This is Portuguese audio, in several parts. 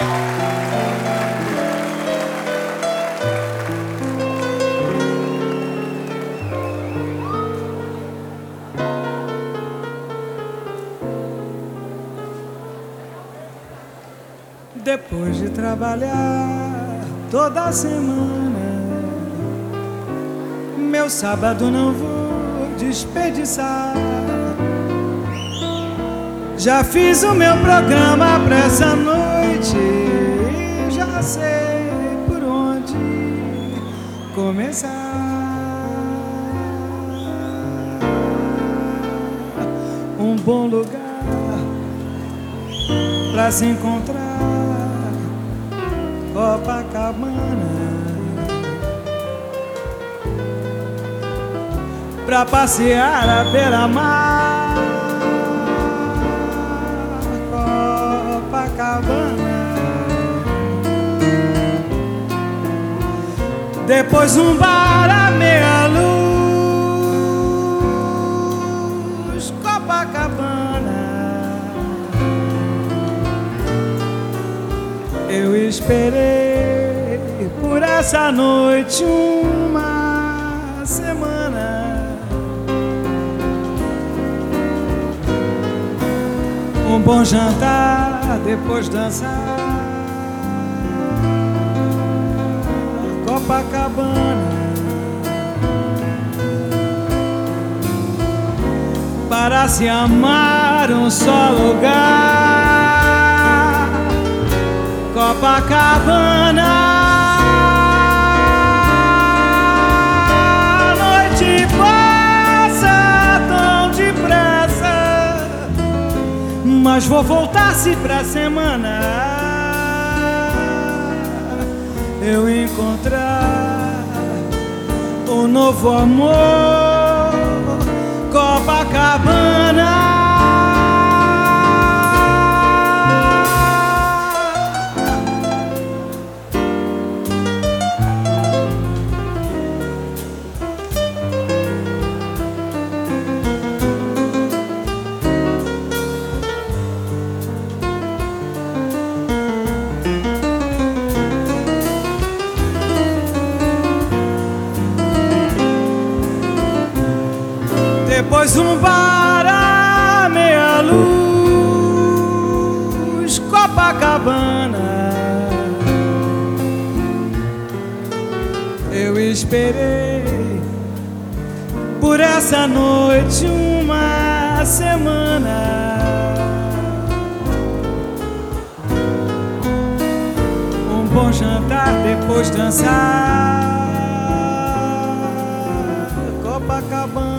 Depois de trabalhar toda semana, meu sábado não vou desperdiçar. Já fiz o meu programa pra essa noite e já sei por onde começar. Um bom lugar pra se encontrar, Copacabana, pra passear à beira-mar, Copacabana. Depois um bar à meia luz, Copacabana. Eu esperei por essa noite uma semana. Um bom jantar, depois dançar, Copacabana. Para se amar um só lugar, Copacabana. A noite passa tão depressa, mas vou voltar-se pra semana eu encontrar um novo amor, Copacabana. Depois um bar à meia luz, Copacabana. Eu esperei por essa noite uma semana. Um bom jantar, depois dançar, Copacabana.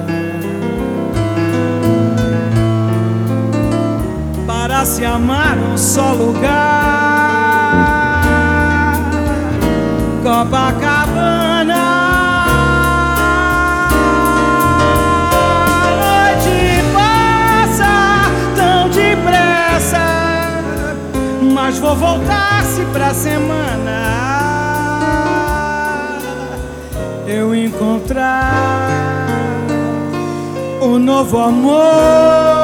Para se amar um só lugar, Copacabana. A noite passa tão depressa, mas vou voltar-se pra semana eu encontrar um novo amor,